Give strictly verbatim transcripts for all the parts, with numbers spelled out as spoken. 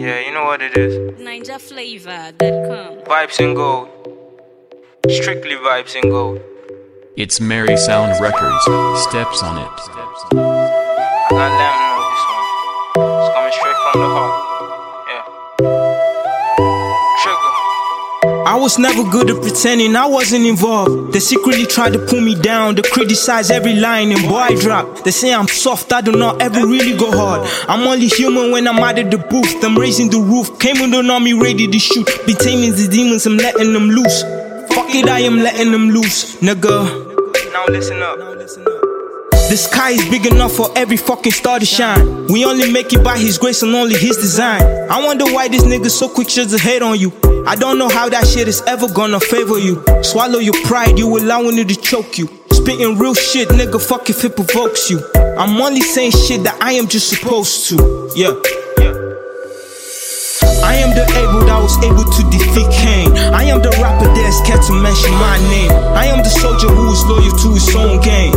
Yeah, you know what it is. Ninja Flavor dot com. Vibes and gold. Strictly vibes and gold. It's Mary Sound Records. Steps on it. I gotta let them know this one. It's coming straight from the heart. Yeah. Trigger. I was never good at pretending I wasn't involved. They secretly tried to pull me down. They criticize every line and boy I drop. They say I'm soft, I do not ever really go hard. I'm only human when I'm out of the booth. I'm raising the roof, came with an army ready to shoot. Be taming the demons, I'm letting them loose. Fuck it, I am letting them loose, nigga. Now listen up. The sky is big enough for every fucking star to shine. We only make it by his grace and only his design. I wonder why this nigga so quick just to hate on you. I don't know how that shit is ever gonna favor you. Swallow your pride, you allowing it to choke you. Spitting real shit, nigga, fuck if it provokes you. I'm only saying shit that I am just supposed to. Yeah. I am the able that was able to defeat Cain. I am the rapper that's scared to mention my name. I am the soldier who is loyal to his own game.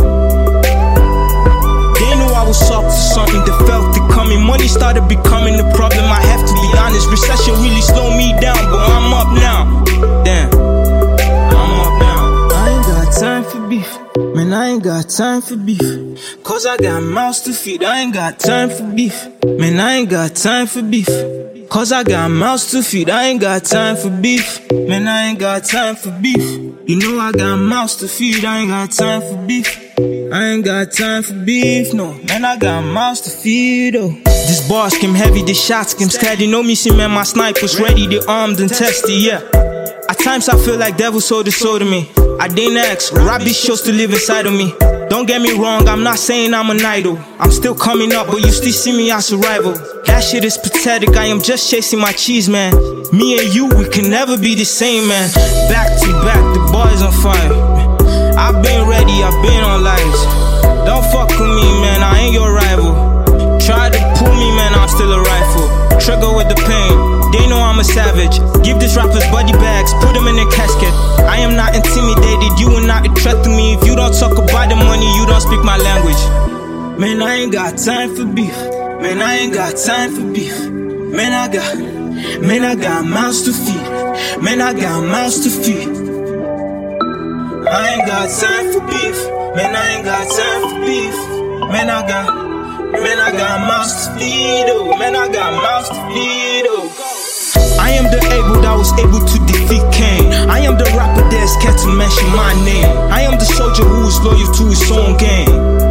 They knew I was up to something, they felt it coming. Money started becoming the problem, I have to be honest. Recession really slowed me down, but I'm up now. Damn, I'm up now. I ain't got time for beef, man, I ain't got time for beef. Cause I got mouths to feed, I ain't got time for beef. Man, I ain't got time for beef. Cause I got mouths to feed, I ain't got time for beef. Man, I ain't got time for beef. You know I got mouths to feed, I ain't got time for beef. I ain't got time for beef, no. Man, I got mouths to feed, oh. These bars came heavy, these shots came steady. Know me, see, man, my sniper's ready, they armed and tested, yeah. At times I feel like devil sold his soul to me. I didn't ask, rubbish chose to live inside of me. Don't get me wrong, I'm not saying I'm an idol. I'm still coming up, but you still see me as a rival. That shit is pathetic, I am just chasing my cheese, man. Me and you, we can never be the same, man. Back to back, the boys on fire. I've been ready, I've been on lives. Don't fuck with me, man, I ain't your rival. Try to pull me, man, I'm still a rifle. Trigger with the pain, they know I'm a savage. Give these rappers body bags, put them in a casket. I am not intimidated, you are not a threat to me. If you don't talk about the money, you don't speak my language. Man, I ain't got time for beef. Man, I ain't got time for beef. Man, I got, man, I got mouths to feed. Man, I got mouths to feed. I ain't got time for beef. Man, I ain't got time for beef. Man, I got, man, I got mouths to feed. Oh, man, I got mouths to feed. Oh. I am the able that was able to defeat Cain. I am the rapper that's scared to mention my name. I am the soldier who is loyal to his own game.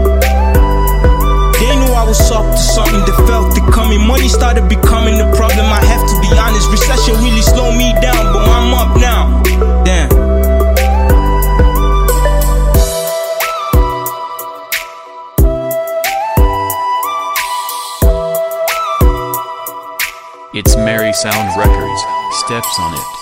They knew I was up to something, they felt it coming. Money started becoming the problem, I have to be honest. Recession really slowed me down, but I'm up now. Damn. It's Mary Sound Records. Steps on it.